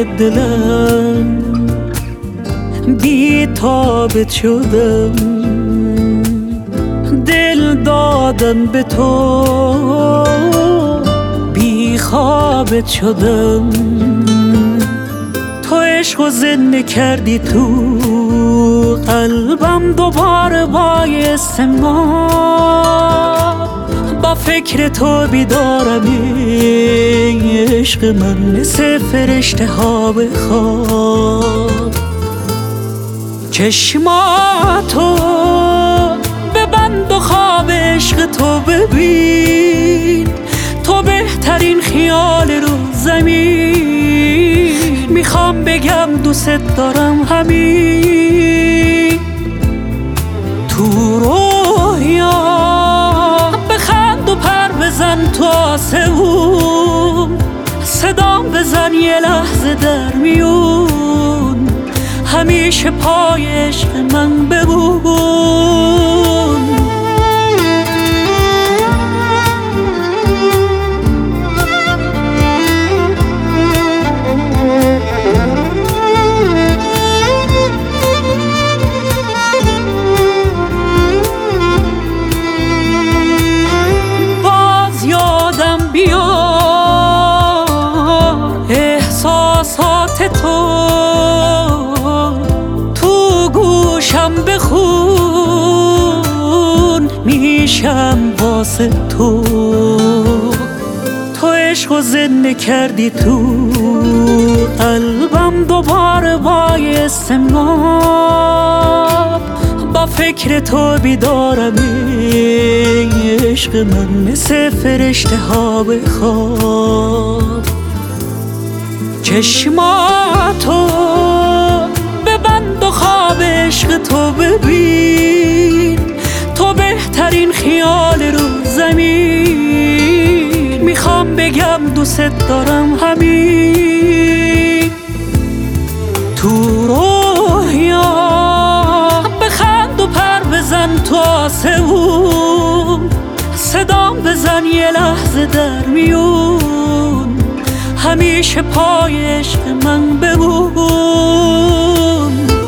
های دلم بی تابت شدم، دل دادم به تو بی خوابت شدم. تو عشق و زنده کردی تو قلبم، دوباره باعث ما با فکر تو بیدارم. عشق من مثل فرشته ها به خواب. چشماتو ببند و خواب عشق تو ببین، تو بهترین خیال رو زمین. میخوام بگم دوست دارم همین تو رویا، بخند و پر بزن تو آسمون، صدام بزن یه لحظه در میون، همیشه پای عشق من بمون. باز یادم بیار احساسات تو، بخون میشم واسه تو. تو عشق و زنده کردی تو قلبم، دوباره باعث ما با فکر تو بیدارم. عشق من مثل فرشته ها به خواب. چشماتو ببند و خواب عشق تو ببین، تو بهترین خیال رو زمین. میخوام بگم دوست دارم همین تو رویا، بخند و پر بزن تو آسمون، صدام بزن یه لحظه در میون، همیشه پای عشق من بمون.